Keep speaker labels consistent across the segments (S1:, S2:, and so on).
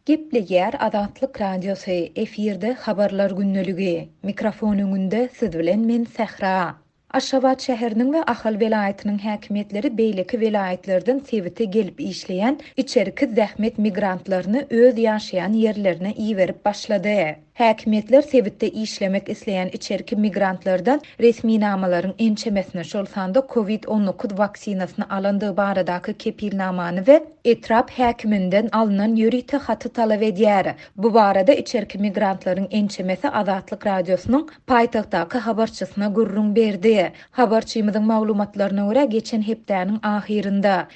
S1: Gepli yer Azatlyk Radiosu efirde habarlar günneligi. Mikrofon öňünde siz bilen men Sehra. Aşgabat şäheriniň we Ahal welaýatynyň häkimetleri beýleki welaýatlardan sebite gelip işleýän içeriki zähmet migrantlaryny öz ýaşaýan ýerlerine iýerip başlady. Häkimetler sebitde işlemek isleyen içeriki migrantlardan resmi namalaryň ençemesine şolsanda COVID-19 vaksinasyny alandyğı baradaky kepilnamany we etrap häkiminden alınan ýörite haty talap edýär. Bu barada içeriki migrantlaryň ençemesi Azatlyk Radiosynyň paýtagtdaky habarçysyna gurrun berdi. Habarçymyzyň maglumatlaryna görä geçen hepdäniň ahirinde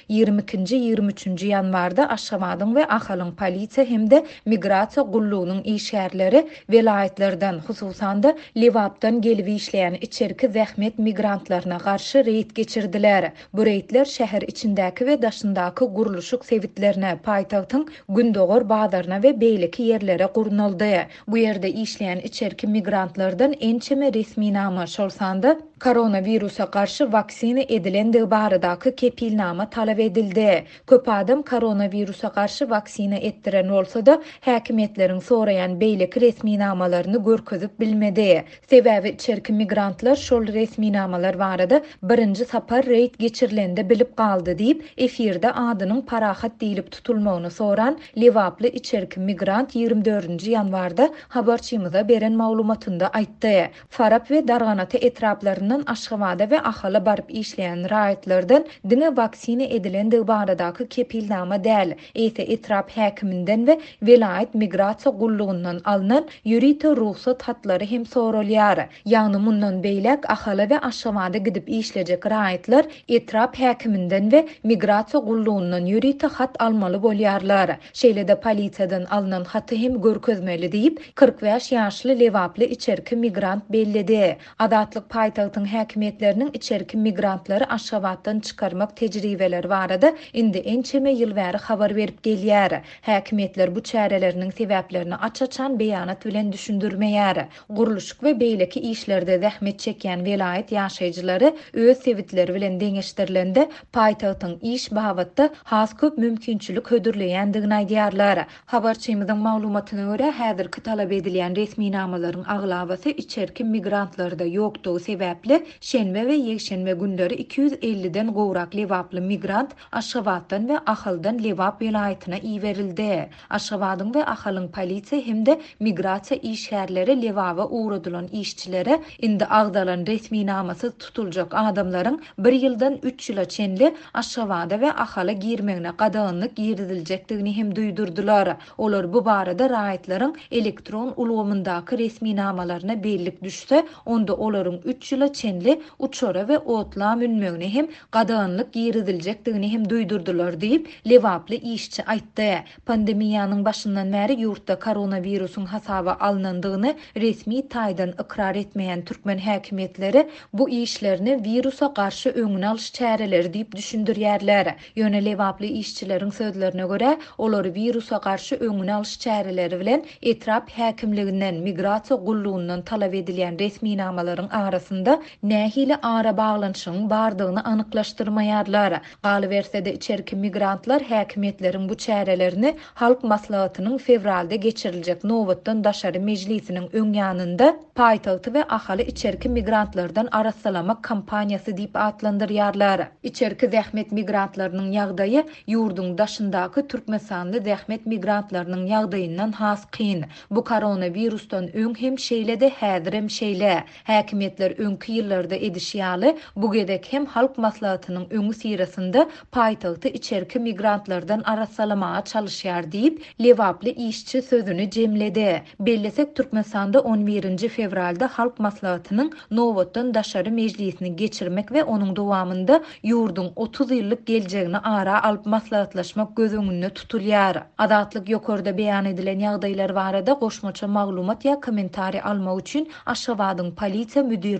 S1: 22-23 ýanwarda Aşgabatyň we Ahalyň polisiýa hemde migrasiýa gullugynyň işgärleri velayetlerden hususan da Liwapdan gelip işleyen içeriki zähmet migrantlaryna garşy reýt geçirdiler. Bu reýtler şäher içindäki we daşyndaky guruluşyk sebitlerine, paýtagtyň gündogor bazaryna we beýleki ýerlere gurnaldy. Bu ýerde işleyen içeriki migrantlardan ençeme resmi nama şolsanda koronavirusa karşı vaksini edilendiği baradaky kepilnama talap edildi. Köp adam koronavirusa karşı vaksini etdiren bolsa da häkimetleriň sorayan beýleki resmi namalaryny görkezip bilmedi. Sebäbi içeriki migrantlar şol resmi namalar barada birinji sapar reýt geçirilende bilip galdy diýip efirde adynyň parahat diýilip tutulmagyny soran Liwaply içeriki migrant 24-nji ýanwarda habarçymyza beren maglumatynda aýtdy. Farap we Darganaty etraplaryny Aşgabada we Ahala barıp işleyen raýatlardan diňe vaksini edilendiği baradaky kepilnama däl. Ese etrap häkiminden we welaýat migrasiýa gullugundan alınan ýörite ruhsat hatlary hem sorulýar. Ýagny mundan beýlek Ahala we Aşgabada gidip işlejek raýatlar etrap häkiminden we migrasiýa gullugundan ýörite hat almaly bolýarlar. Şeýle-de polisiýadan alınan haty hem görkezmeli diýip 45 ýaşly Liwaply içeriki migrant bellidi. Azatlyk paýtagtyň häkimetleriniň içeriki migrantlary Aşgabatdan çykarmak tejribeleri barada indi ençeme ýyl bäri habar berip gelýär. Häkimetler bu çäreleriniň sebäplerini açaçan beýanat bilen düşündirmeýär. Guruluşyk we beýleki işlerde zähmet çekýän welaýat ýaşaýjylary öz sebitleri bilen deňeşdirilende paýtagtyň iş babatda has köp mümkinçilik hödürleýändigini aýdýarlar. Habarçymyzyň maglumatyna görä häzirki talap edilýän resmi namalaryň aglabasy içeriki migrantlarda ýokdugy sebäpli şenbe we ýekşenbe günleri 250-den gowrak Liwaply migrant Aşgabatdan we Ahaldan Liwap welaýatyna iýerildi. Aşgabatyň we Ahalyň polisiýa hemde migrasiýa işgärleri Liwap'a uğradylan işçilere indi agdalan resmi namasy tutuljak adamlaryň 1 ýyldan 3 ýyla çenli Aşgabada we Ahala girmegine gadagynlyk ýerdiljekdigini hem duýdurdular. Olar bu barada raýatlaryň elektron ulgamyndaky resmi namalaryna bellik düşse, onda olaryň 3 ýyla çenli uçora we otlam ünmegine hem gadagynlyk ýerdiljekdigini hem duýdurdular diýip Liwaply işçi aýtdy. Pandemiýanyň başyndan bäri ýurtda koronavirusyň hasaba alınandygyny resmi taýdan ikrar etmeýän türkmen häkimetleri bu işlerini virusa karşı öňüne alyş çäreleri diýip düşündirýärler. Ýöne Liwaply işçileriň sözlerine görä, olary virusa karşı öňüne alyş çäreleri bilen etrap häkimliginden migrasiýa gullugundan talap edilýän resmi namalaryň arasynda nähili ara baglanyşyň bardygyny anyklaşdyrmaýarlar. Galybersede içeriki migrantlar häkimetleriň bu çärelerini halk maslahatynyň fevralda geçiriljek nowatdan daşary mejlisiniň öň ýanynda paýtagty we Ahaly içeriki migrantlardan arassalamak kampaniýasy diýip atlandyrýarlar. İçeriki zähmet migrantlarynyň ýagdaýy ýurdun daşyndaky türkmensanly zähmet migrantlarynyň ýagdaýyndan has kyn. Bu koronavirusdan öň hem şeýle-de häzir hem şeýle. Häkimetler öňki ýyllarda edişýaly bu gedek hem halk maslahatynyň öňü sirasynda paýtagty içeriki migrantlardan arassalamaga çalyşýar diýip Liwaply işçi sözüni jemledi. Bellesek Türkmensanda 11-nji fevralda halk maslahatynyň nowatdan daşary mejlisini geçirmek we onuň dowamında ýurdun 30 ýyllyk geljegini ara alyp maslahatlaşmak göz öňünde tutulýar. Azatlyk ýokarda beýan edilen ýagdaýlar barada goşmaça maglumat ýa kommentari almak üçin Aşgabatyň polisiýa müdirligi we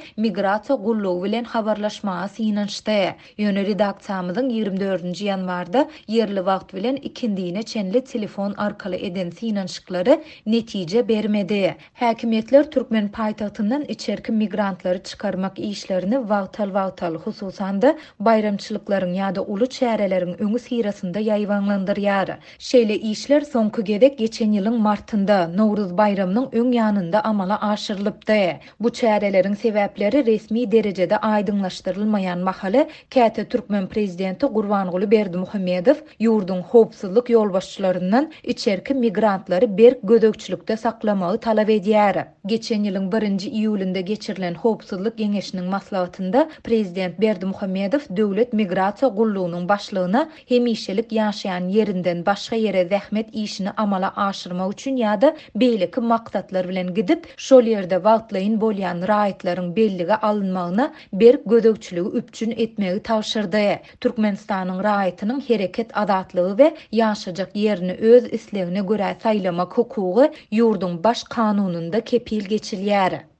S1: migrasiya gullugy bilen habarlaşmaga synanşdy. Ýöne redaksiyamyzyň 24-nji ýanwarda yerli wagt bilen ikindiğine çenli telefon arkaly eden synanşyklary netije bermedi. Häkimetler Türkmen paýtagtyndan içerki migrantlary çıkarmak işlerini wagtal hususan da bayramçylyklaryň ýa-da uly çäreleriň öňü sirasynda ýaýwanlandyrýar. Şeýle işler soňky gedek geçen ýylyň martynda Nowruz bayramynyň öň ýanynda amala aşyrylypdy. Bu çäreleriň sebäpleri resmi derejede aýdyňlaşdyrylmaýan mahaly Käte Türkmen prezidenti Gurbanguly Berdimuhammedow ýurdun howpsuzlyk ýolbaşçylaryndan içerki migrantlary berk gödökçülükde saklamagy talap edýär. Geçen ýylyň 1-nji iýulynda geçirilen howpsuzlyk geňeşiniň maslahatynda prezident Berdimuhammedow döwlet migrasiýa gullugynyň başlygyna hemişelik ýaşaýan ýerinden başga ýere zähmet işini amala aşyrmak üçin ýa-da beýleki maksatlar bilen gidip şol ýerde wagtlaýyn bolýan raýatlaryň belligi alınmagyna berk gödökçüligi üpçün etmegi tawşyrdy. Türkmenistanyň raýatynyň hereket azatlygy we ýaşajak ýerini öz islegine görä saýlamak hukugy ýurdun baş kanununda kepil geçilýär.